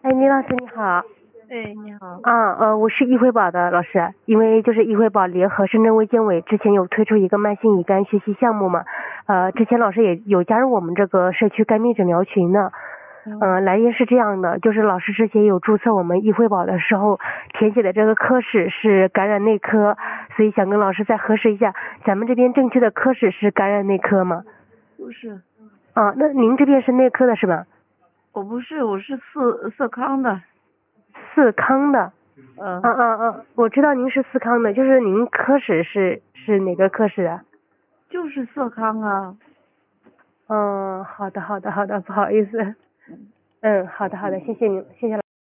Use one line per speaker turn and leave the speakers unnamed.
哎，李老师你好。
哎，你好。
我是易惠宝的老师，因为就是易惠宝联合深圳卫健委之前有推出一个慢性乙肝学习项目嘛，之前老师也有加入我们这个社区肝病诊疗群呢。来源是这样的，就是老师之前有注册我们易惠宝的时候填写的这个科室是感染内科，所以想跟老师再核实一下，咱们这边正确的科室是感染内科吗？
不是。
那您这边是内科的是吧？
我不是，我是社康的。
四康的。我知道您是四康的，就是您科室是哪个科室啊？
就是社康啊。
好的，不好意思。好的，谢谢您，谢谢。